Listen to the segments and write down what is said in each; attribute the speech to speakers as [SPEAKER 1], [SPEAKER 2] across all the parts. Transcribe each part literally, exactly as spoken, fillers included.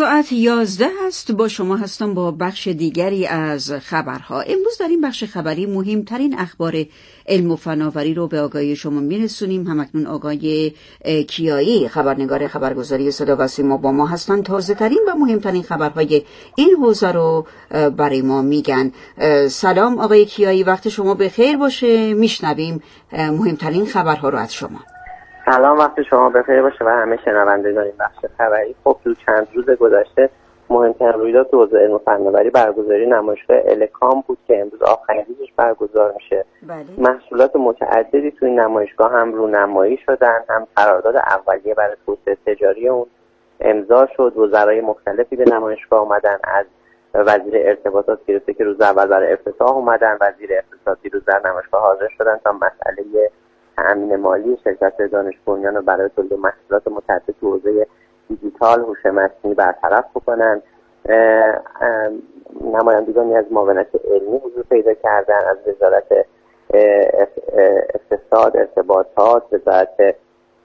[SPEAKER 1] ساعت یازده است. با شما هستم با بخش دیگری از خبرها. امروز در این بخش خبری مهمترین اخبار علم و فناوری رو به آگاهی شما میرسونیم. همکنون آقای کیایی خبرنگار خبرگزاری صدا و سیما با ما هستن. تازه ترین و مهمترین خبرهای این حوزه رو برای ما میگن. سلام آقای کیایی، وقت شما بخیر باشه. میشنویم مهمترین خبرها رو از شما.
[SPEAKER 2] سلام، وقت شما بخیر باشه و همه شنوندگان این بخش خبری. خب تو چند روز گذشته مهمترین رویداد تو حوزه علم و فناوری برگزاری نمایشگاه الکام بود که امروز آخرین روزش برگزار میشه.
[SPEAKER 1] بله.
[SPEAKER 2] محصولات متعددی تو این نمایشگاه هم رونمایی شدن، هم قرارداد اولیه برای توسعه تجاری اون امضا شد. وزرای مختلفی به نمایشگاه اومدن، از وزیر ارتباطات گرفته که روز اول برای افتتاح اومدن، وزیر اقتصادی روز در نمایشگاه حاضر شدن تا مسئله تأمین مالی شرکت دانش بنیان رو برای تولید محصولات متعدد تو حوزه دیجیتال هوش مصنوعی برطرف بکنن. نمایندگانی از معاونت علمی حضور پیدا کردن، از وزارت اقتصاد، ارتباطات، وزارت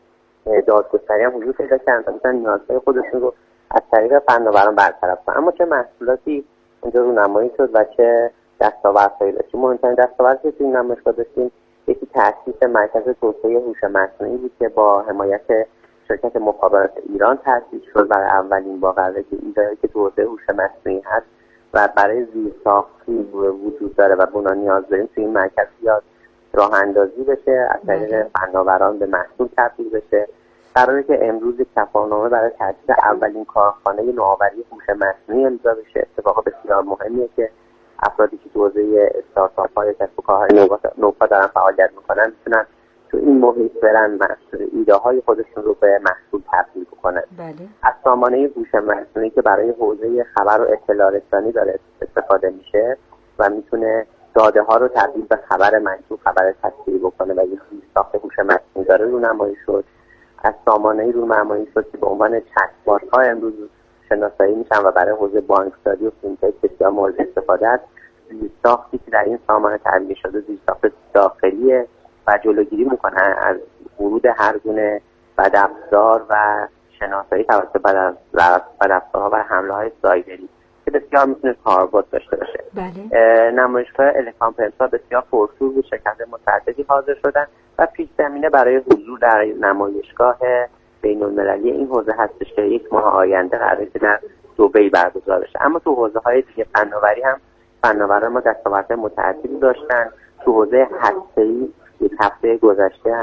[SPEAKER 2] دادگستری هم حضور پیدا کردن تا بتونن نیازهای خودشون رو از طریق فناوران برطرف کنن. اما چه محصولاتی اینجا رونمایی شد و چه دستاوردهایی داشتیم؟ مهمترین دستاوردی که این نمایشگاه داشتیم یکی تأسیس مرکز توسعه هوش مصنوعی بود که با حمایت شرکت مخابرات ایران تأسیس شد. برای اولین بار قراره که ایده‌ای که تو حوزه هوش مصنوعی هست و برای زیرساختی وجود داره و بنا نیاز داریم تو این مرکز بیاد راه اندازی بشه، از طریق فناوران به محصول تبدیل بشه. قراره که امروز کفالنامه برای تأسیس اولین کارخانه نوآوری هوش مصنوعی امضا بشه. اتفاق بسیار مهمیه که افرادی که تو حوزه استارتاپ‌های کسب و کارهای نوپا دارن فعالیت میکنن میتونن تو این محیط برن محصول ایده‌های خودشون رو به محصول تبدیل بکنن.
[SPEAKER 1] بله.
[SPEAKER 2] از سامانه هوش مصنوعی که برای حوزه خبر و اطلاع رسانی داره استفاده میشه و میتونه داده ها رو تبدیل به خبر منطوق، خبر تصویری بکنه و یه ساخت هوش مصنوعی داره رونمایی شد. از سامانه رونمایی شد که به عنوان چت ها امروز شناسایی میشن و برای حوزه بانکداری و فینتک بسیار مورد استفاده است. زیرساختی که در این سامانه تعبیه شده زیرساخت داخلیه و جلوگیری میکنه از ورود هر گونه بدافزار و شناسایی توسط بدافزارها و حمله های سایبری که بسیار میتونه کاربرد داشته باشه.
[SPEAKER 1] بله.
[SPEAKER 2] نمایشگاه الکام پرسا بسیار پرشور بود، شرکت متعددی حاضر شدن و پیش زمینه برای حضور در نمایشگاه بین المللی این حوزه هستش که یک ماه آینده قراره که در دبی برگزار بشه. اما تو حوزه های دیگه فناوری هم فناوران ما دستاورد متعددی داشتن. تو حوزه هسته‌ای یک هفته گذشته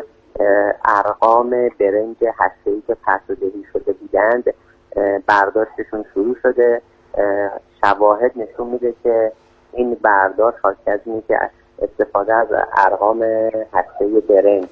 [SPEAKER 2] ارقام برنج هسته‌ای که پرتودهی شده بودند برداشتشون شروع شده. شواهد نشون میده که این برداشت حاصل از اینه که استفاده از ارقام هسته‌ای برنج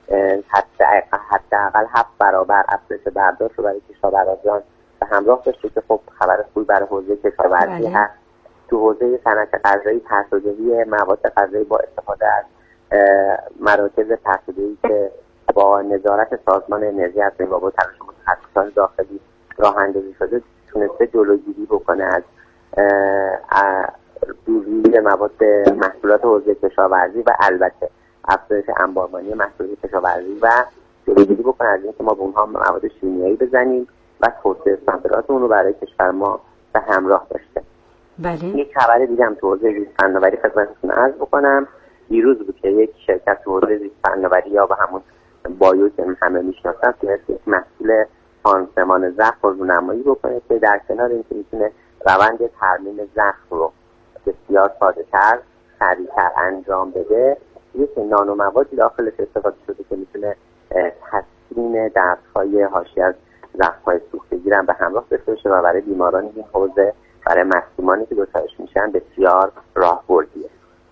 [SPEAKER 2] حداقل هفت برابر افزایش برداشت رو برای کشاورزان به همراه داشته که خب خبر خوبی برای حوزه کشاورزی هست. تو حوزه صنعت غذایی پرتودهی مواد غذایی با استفاده از مراکز پرتودهی که با نظارت سازمان انرژی اتمی و با تلاش متخصصان داخلی راه اندازی شده تونسته جلوگیری بکنه از دوزی مواد محصولات حوزه کشاورزی و البته افزایش انبارمانی محصولات کشاورزی و جلوگیری بکنه از اینکه ما به اونها مواد شیمیایی بزنیم و توسعه صادرات اون رو برای کشور ما به همراه داشته.
[SPEAKER 1] بله.
[SPEAKER 2] یک خبر دیگه هم تو حوزه زیست فناوری خدمتتون عرض بکنم. دیروز بود که یک شرکت تو حوزه زیست فناوری یا به همون بایو که همه میشناسن تونست یک محصول پانسمان زخم رو رونمایی بکنه که در کنار اینکه میتونه روند ترمیم زخم رو بسیار ساده‌تر، سریع‌تر انجام بده، یک نانو موادی داخلش استفاده شده که میتونه تسکین دردهای حاشیه از زخم‌های سوختگی رو به همراه داشته باشه و برای بیماران این حوزه، برای مصدومانی که دچارش میشن بسیار راهبردیه.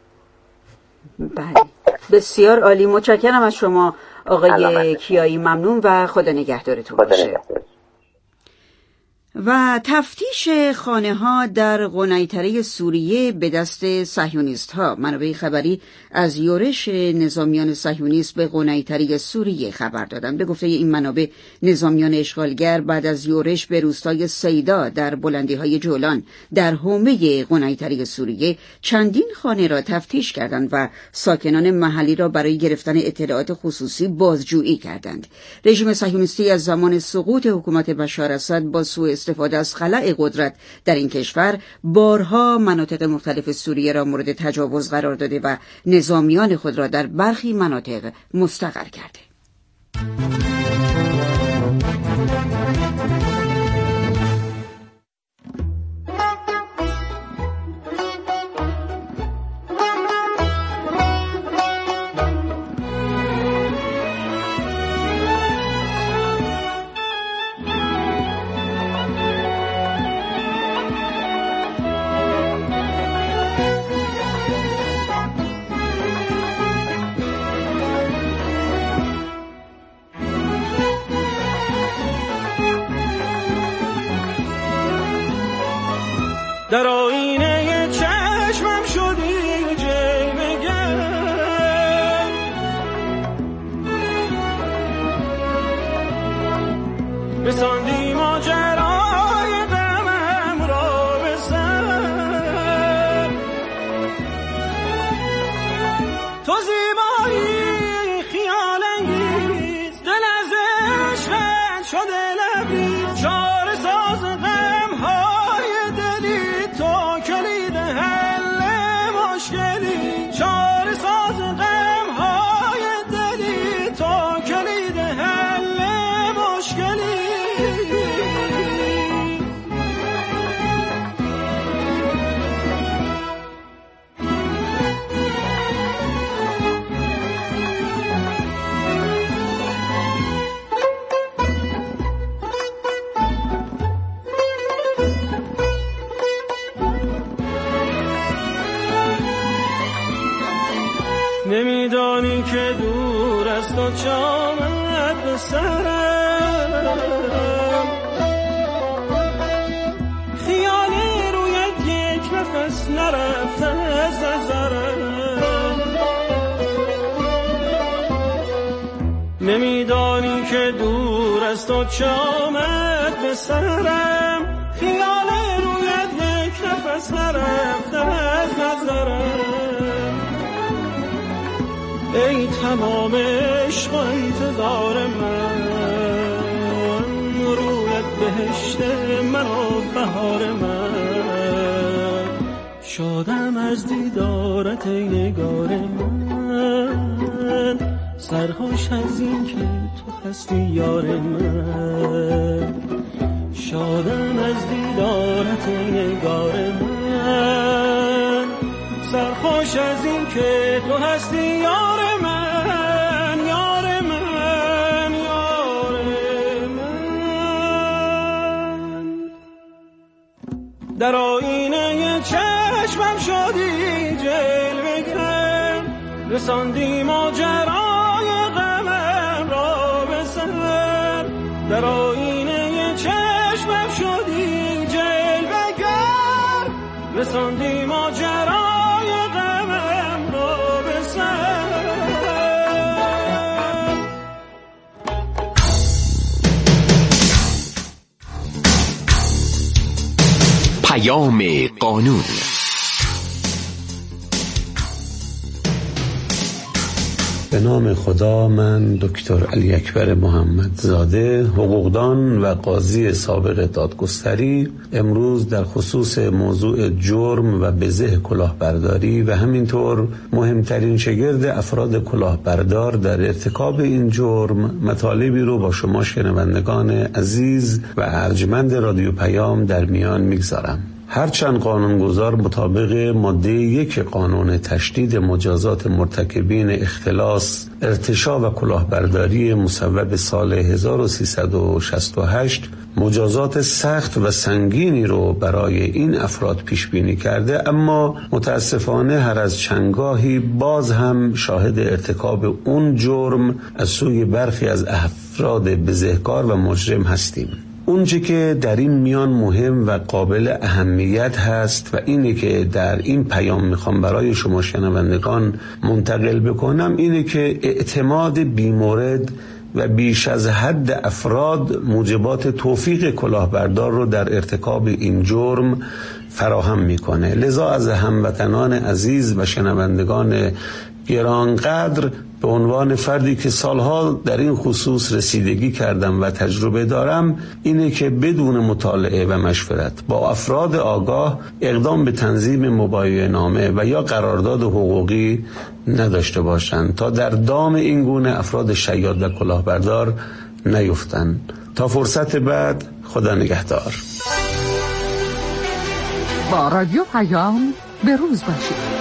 [SPEAKER 1] بله، بسیار عالی. متشکرم از شما آقای کیایی، ممنون و خدا نگهدارتون باشه. و تفتیش خانه ها در قنیطره سوریه به دست صهیونیست ها. منابع خبری از یورش نظامیان صهیونیست به قنیطره سوریه خبر دادند. به گفته این منابع، نظامیان اشغالگر بعد از یورش به روستای سیدا در بلندی های جولان در حومه قنیطره سوریه چندین خانه را تفتیش کردند و ساکنان محلی را برای گرفتن اطلاعات خصوصی بازجویی کردند. رژیم صهیونیستی از زمان سقوط حکومت بشار اسد با سوء استفاده از خلأ قدرت در این کشور بارها مناطق مختلف سوریه را مورد تجاوز قرار داده و نظامیان خود را در برخی مناطق مستقر کرده.
[SPEAKER 3] در آینه چشمم شدی جلوه‌گر، رساندی ماجرای غمم را به سر. تو زیبایی خیال انگیز، دل از عشقت شده لبریز، چاره ساز غم‌های دلی، تو کلید حل مشکلی، چاره ساز غم‌های دلی، تو کلید حل مشکلی. نمیدانی که دور از تو چامد به سرم، خیالی رویت یک نفس نرفته از نظرم. نمیدانی که دور از تو چامد به سرم، خیالی رویت یک نفس نرفته از نظرم. ای تمام عشق و انتظار من، رویت بهشت من و بهار من. شادم از دیدارت ای نگار من، سرخوش از این که تو هستی یار من. شادم از دیدارت ای نگار من، سرخوش از این که تو هستی یار من، یار من، یار من. در آینه چشمم شدی جلوه‌گر، رساندی ماجرای غمم را به سر. در آینه چشمم شدی جلوه‌گر، رساندی ماجرای
[SPEAKER 4] پیام قانون.
[SPEAKER 5] به نام خدا، من دکتر علی اکبر محمدزاده، حقوقدان و قاضی سابق دادگستری، امروز در خصوص موضوع جرم و بزه کلاهبرداری و همینطور مهمترین شگرد افراد کلاهبردار در ارتکاب این جرم مطالبی رو با شما شنوندگان عزیز و ارجمند رادیو پیام در میان میگذارم. هرچند قانونگذار مطابق ماده یک قانون تشدید مجازات مرتکبین اختلاس، ارتشاء و کلاهبرداری مصوب سال هزار و سیصد و شصت و هشت مجازات سخت و سنگینی رو برای این افراد پیش بینی کرده، اما متاسفانه هر از چندگاهی باز هم شاهد ارتکاب اون جرم از سوی برخی از افراد بزهکار و مجرم هستیم. اونچه که در این میان مهم و قابل اهمیت هست و اینه که در این پیام میخوام برای شما شنوندگان منتقل بکنم، اینه که اعتماد بیمورد و بیش از حد افراد موجبات توفیق کلاهبردار رو در ارتکاب این جرم فراهم میکنه. لذا از هموطنان عزیز و شنوندگان گرانقدر به عنوان فردی که سالها در این خصوص رسیدگی کردم و تجربه دارم اینه که بدون مطالعه و مشورت با افراد آگاه اقدام به تنظیم مبایعه نامه و یا قرارداد حقوقی نداشته باشند تا در دام این گونه افراد شیاد و کلاهبردار نیفتند. تا فرصت بعد، خدا نگهدار.
[SPEAKER 6] با رادیو پیام به روز باشید.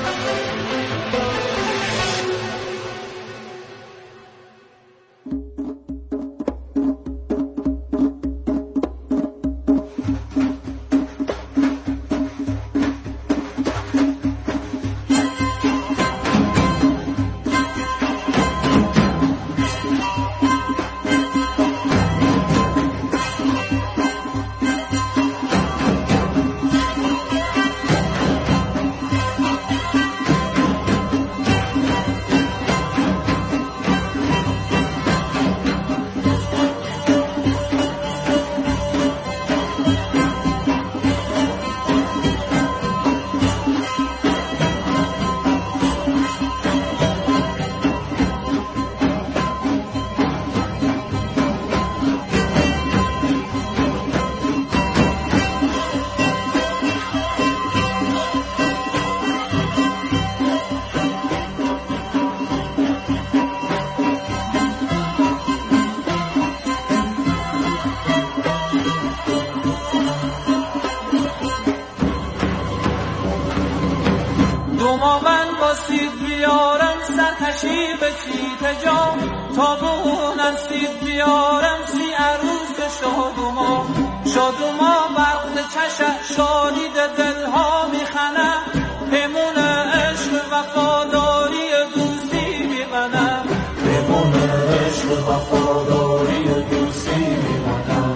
[SPEAKER 3] تابونم سید بیارم سی عروس شادوما شادوما وقت چشم شادید دلها میخنم پیمون عشق وفاداری دوستی میبنم پیمون عشق وفاداری دوستی میبنم.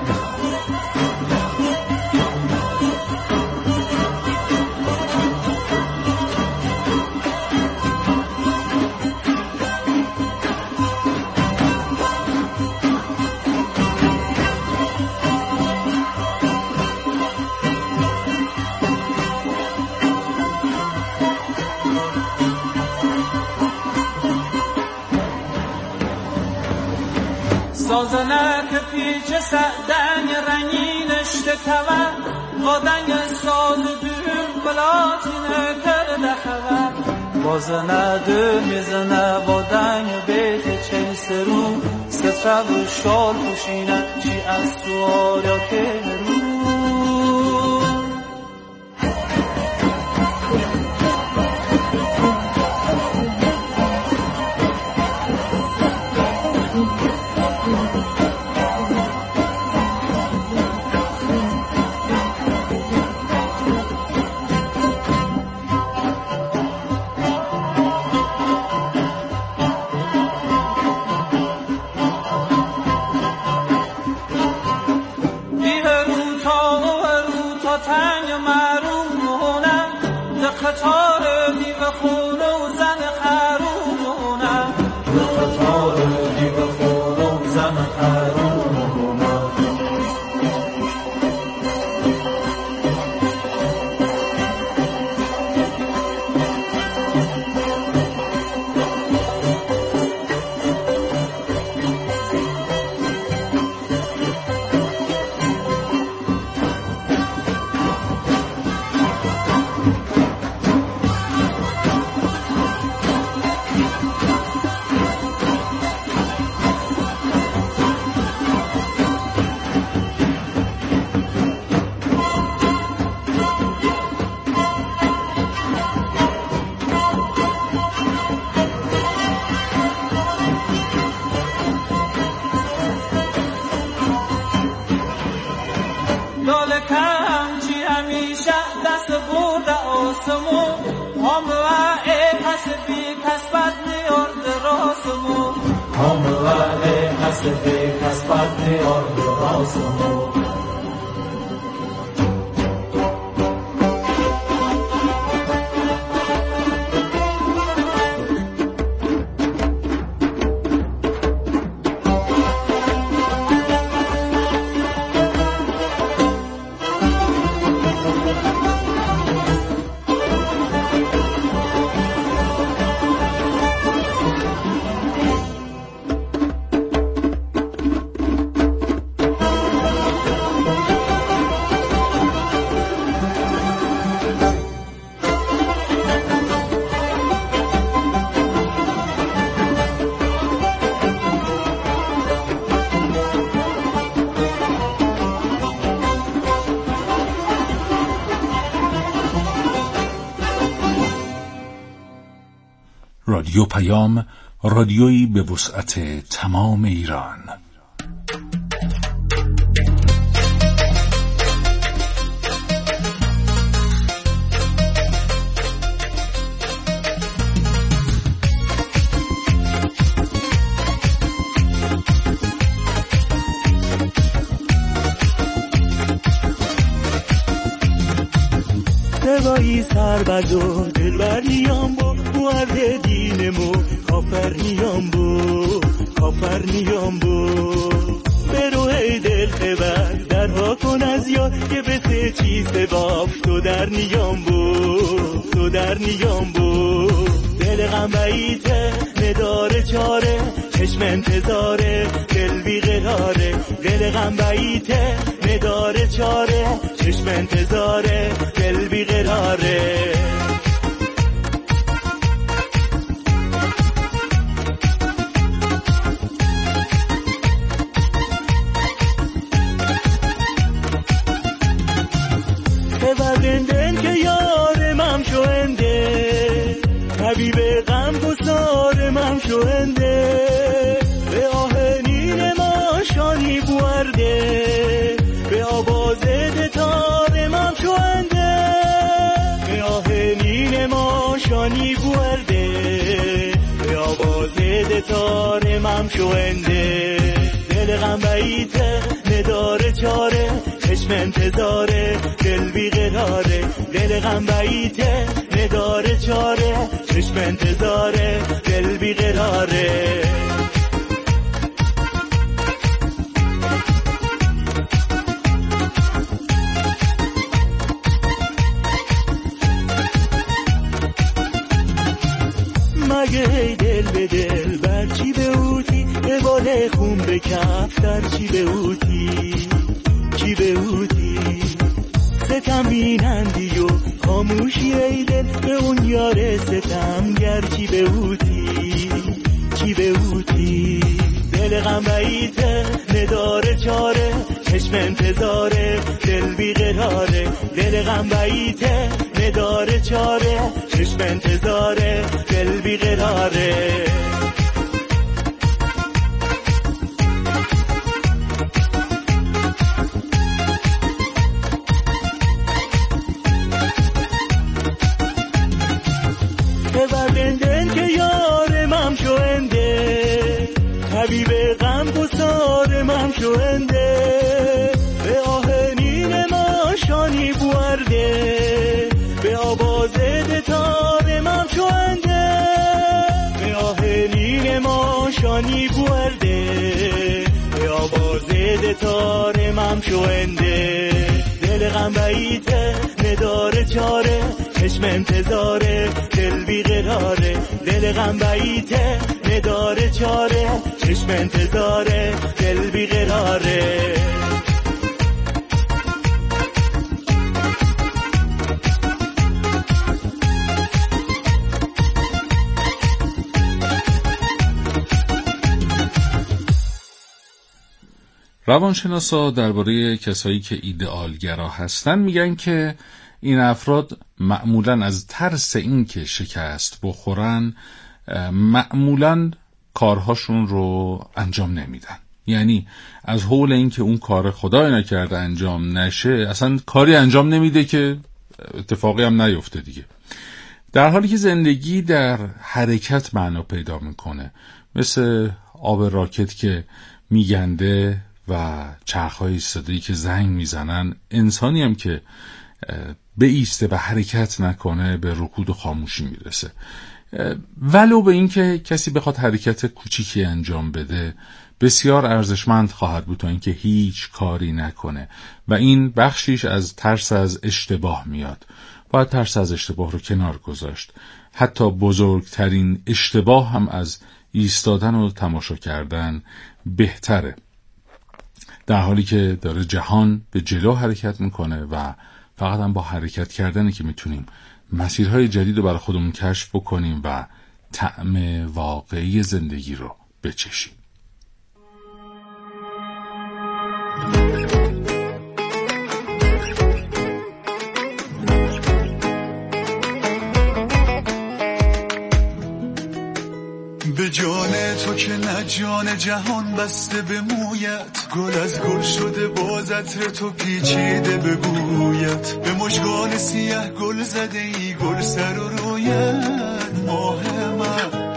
[SPEAKER 3] سازنه که پیچ سعدنگ رنگینش تکوه قادنگ ساز دون بلاتینه کرده خبر بازنه دو میزنه بادنگ بیت چل سرو ستره و شال پوشینه چی از سوار یا که رو
[SPEAKER 7] رادیو پیام، رادیویی به وسعت تمام ایران.
[SPEAKER 8] سوایی سربز و دلبر نیام با موارد دینمو کافر نیام با کافر نیام با برو ای دل خبر درها کن از یاد که به سه چیز باف تو در نیام با تو در نیام با دل غم بیته نداره چاره چشم انتظاره دل بی قراره دل غم بیته نداره چاره چشم انتظاره دل بی قراره خبردندن که یارمم شونده طبیب غم گسارمم شونده به آهنین ما شانی بورده به آواز دتارمم شونده به آهنین ما شانی بورده به آواز دتارمم شونده دل غم بیته نداره چاره چشم انتظاره دل بی قراره دل غم بیته نداره چاره چشم انتظاره دل بی قراره مگه ای دل به دل بر چی به اوتی به باله خون به کف در چی به اوتی چی به اوتی ستم بینندی و خاموشی ای دل به اون یار ستم گر چی به اوتی چی به اوتی دل غم بیته نداره چاره چشم انتظاره دل بی قراره دل غم بیته نداره چاره چشم انتظاره دل بی قراره خبردندن که یارمم شونده طبیب غم گسارمم شونده به آهنین ما شانی بورده به آواز دتارمم شونده به آهنین ما شانی بورده به آواز دتارمم شونده دل غم بیته نداره چاره چشم انتظاره دل بی قراره دل غم بیته نداره چاره چشم انتظاره دل بی قراره
[SPEAKER 7] روانشناسا درباره کسایی که ایدئالگرا هستن میگن که این افراد معمولاً از ترس این که شکست بخورن معمولاً کارهاشون رو انجام نمیدن. یعنی از حول این که اون کار خدای نکرده انجام نشه اصلا کاری انجام نمیده که اتفاقی هم نیفته دیگه. در حالی که زندگی در حرکت معنا پیدا میکنه، مثل آب راکت که میگنده و چرخهای ایستاده‌ای که زنگ میزنن، انسانی هم که به ایسته و حرکت نکنه به رکود و خاموشی میرسه. ولو به این که کسی بخواد حرکت کوچیکی انجام بده بسیار ارزشمند خواهد بود تا اینکه هیچ کاری نکنه و این بخشیش از ترس از اشتباه میاد. باید ترس از اشتباه رو کنار گذاشت. حتی بزرگترین اشتباه هم از ایستادن و تماشا کردن بهتره، در حالی که داره جهان به جلو حرکت میکنه و فقط هم با حرکت کردنه که میتونیم مسیرهای جدید رو برای خودمون کشف بکنیم و طعم واقعی زندگی رو بچشیم.
[SPEAKER 9] به جان تو که نه جان جهان بسته به مویت، گل از گل شده باز عطر تو پیچیده به بویت، به مژگان سیاه گل زده ای گل سر و رویت ماه من،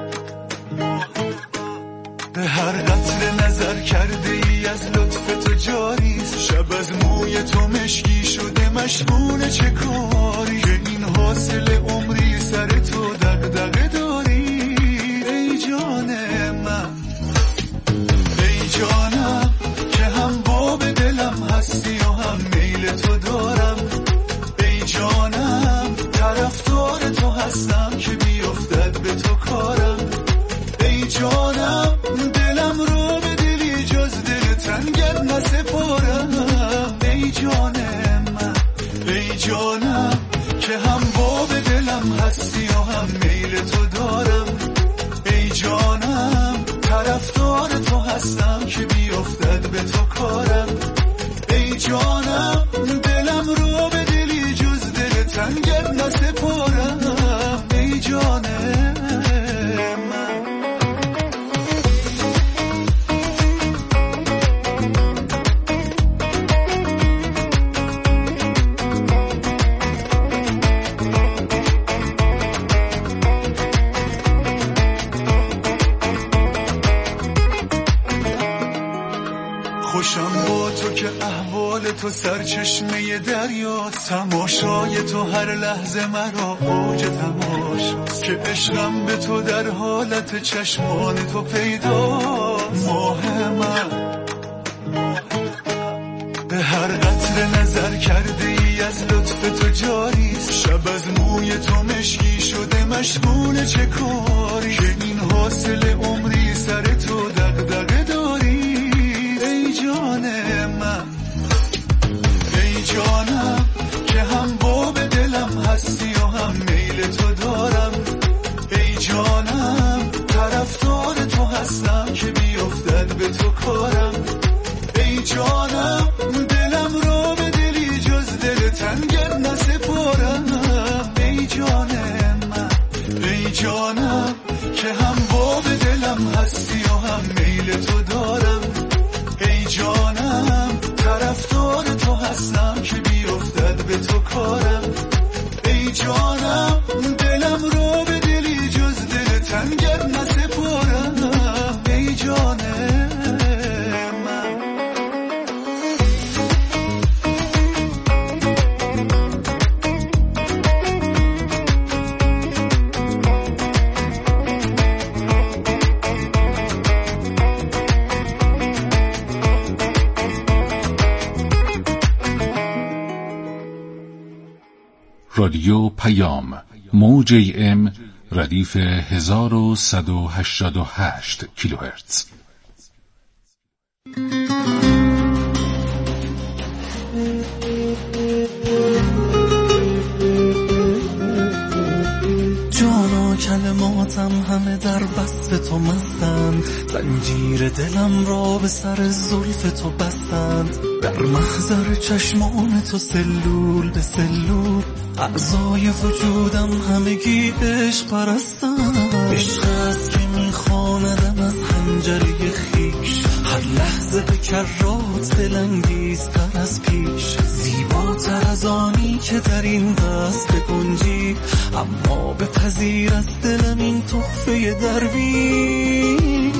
[SPEAKER 9] به هر قطره نظر کرده ای از لطف تو جاریست، شب از موی تو مشکی شده مشغول چه کاری، که این حاصل عمری سر تو دغدغه داری ای جان من، ای جانم که هم باب دلم هستی و هم میل تو دارم، ای جانم طرفدار تو هستم که بیفتد به تو کارم، ای جانم دلم رو به دلی جز دل تنگت نسپارم، ای جان من، ای جانم که هم باب دلم هستی و هم میل تو دارم، ای جانم طرفدار تو هستم که بیفتد به تو کارم، ای جانم دلم رو به دلی جز دل تنگت نسپارم، ای جان خوشم با تو که احوال تو سرچشمه دریاست، تماشای تو هر لحظه مرا اوج تماشاست، که عشقم به تو در حالت چشمان تو پیداست ماه من، به هر قطره نظر کرده ای از لطف تو جاریست، شب از موی تو مشکی شده مشغول چه کاری، که این حاصل عمری سر تو دغدغه داری ای جان من، ای جانم که هم باب دلم هستی و هم میل تو دارم، ای جانم طرفدار تو هستم که بیفتد به تو کارم، ای جانم دلم رو به دلی جز دل تنگت نسپارم، ای جان من، ای جانم که هم باب دلم هستی و هم میل تو دارم، ای جانم طرفدار تو هستم که بیفتد به تو کارم، ای جانم دلم رو به دلی جز دل تنگت نسپارم، ای جان من.
[SPEAKER 7] رادیو پیام موج ای ام ردیف هزار و صد و هشتاد و هشت کیلوهرتز.
[SPEAKER 8] جانا کلماتم همه در وصف تو مستند، زنجیر دلم را به سر زلف تو بستند، در محضر چشمان تو سلول به سلول اعضای وجودم همگی عشق پرستند، عشق است که میخواندم از حنجره خیش، هر لحظه به کرات دلانگیزتر از پیش، زیباتر از آنی که در این دست بگنجی، اما بپذیر از دلم این تحفه درویش،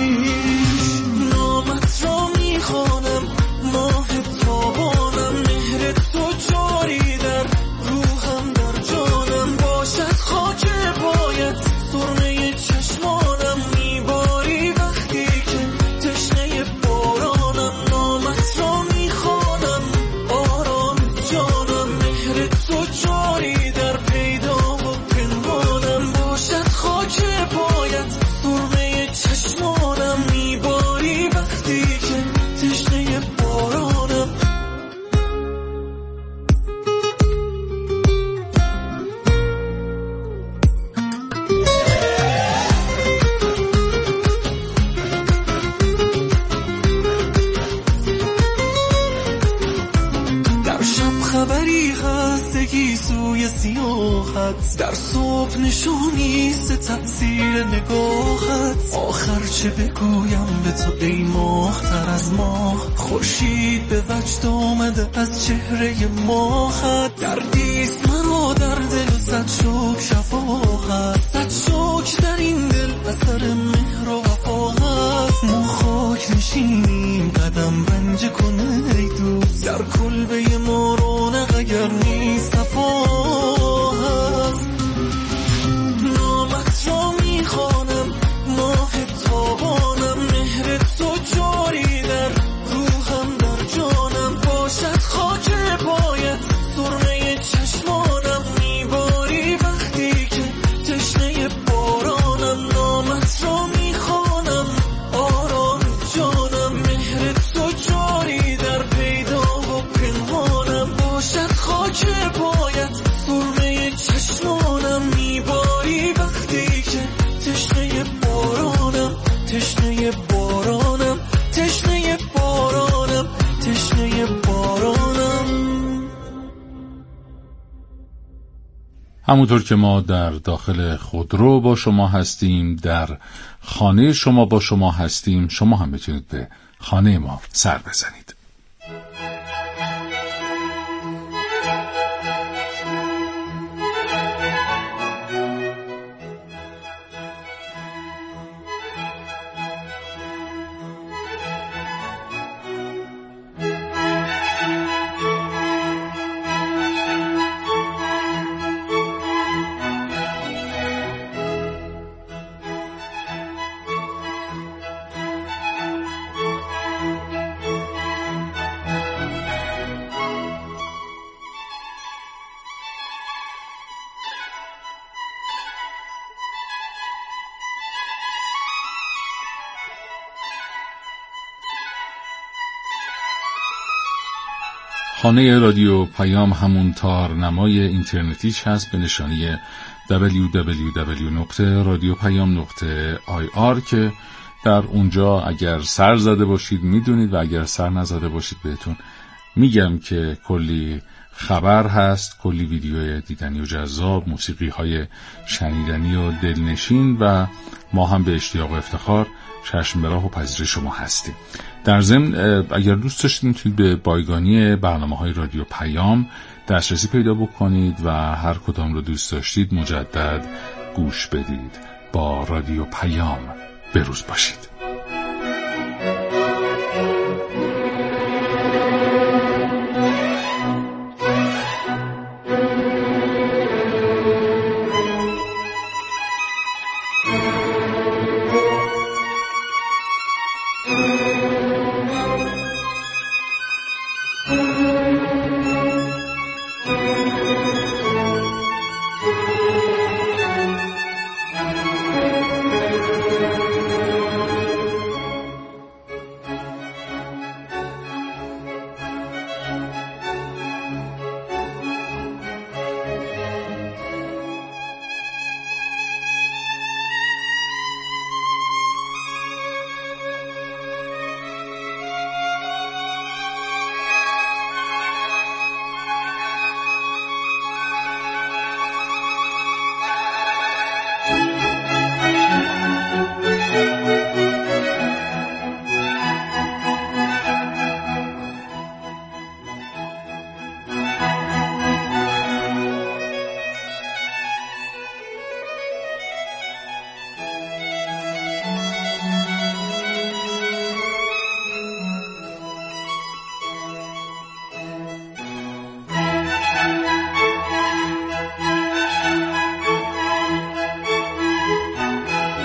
[SPEAKER 8] نامت را میخوانم ماه تابانم، مهر تو جاری در روحم در جانم، باشد خاک پایت سرمه چشمانم، میباری وقتی که تشنه بارانم، نامت را میخوانم آرام جانم، مهر تو جاری در پیدا و پنهانم، باشد خاک پایت سرمه چشمانم، میباری وقتی که تشنه بارانم. در شب خبری هست یکی سوی سیاحت، در صبح خود نشونیست تأثیر نگاهت. آخر چه بگویم به تو ای ماه تر از ماه، خورشید به وجد آمده از چهره ماهت. دردیست مرا در دل و صد شوک شفاهت، صد شوک در این دل اثر مهر و وفا هست. ما خاک نشینیم قدم رنج کنه ای دوست، در کلبه ما رونق اگر نیست صفا هست. نامت را میخوانم ماه تابانم، مهر تو جاری در روحم در جانم. باشد خاک پایت سرمه چشمانم، میباری وقتی که تشنه بارانم. نامت را میخوانم آرام جانم، مهر تو جاری در پیدا و پنهانم. باشد خاک پایت سرمه چشمانم، میباری وقتی که تشنه بارانم. تشنه بارانم، تشنه بارانم، تشنه بارانم.
[SPEAKER 7] همونطور که ما در داخل خودرو با شما هستیم، در خانه شما با شما هستیم، شما هم میتونید به خانه ما سر بزنید. خانه رادیو پیام همون تارنمای اینترنتیش هست به نشانی دبلیو دبلیو دبلیو نقطه رادیو پیام نقطه آی آر که در اونجا اگر سر زده باشید میدونید و اگر سر نزده باشید بهتون میگم که کلی خبر هست، کلی ویدیو دیدنی و جذاب، موسیقی های شنیدنی و دلنشین و ما هم به اشتیاق و افتخار چشم به راه و پذیرش شما هستیم. در ضمن اگر دوست داشتید میتونید به بایگانی برنامه‌های رادیو پیام دسترسی پیدا بکنید و هر کدام رو دوست داشتید مجدد گوش بدید. با رادیو پیام بروز باشید.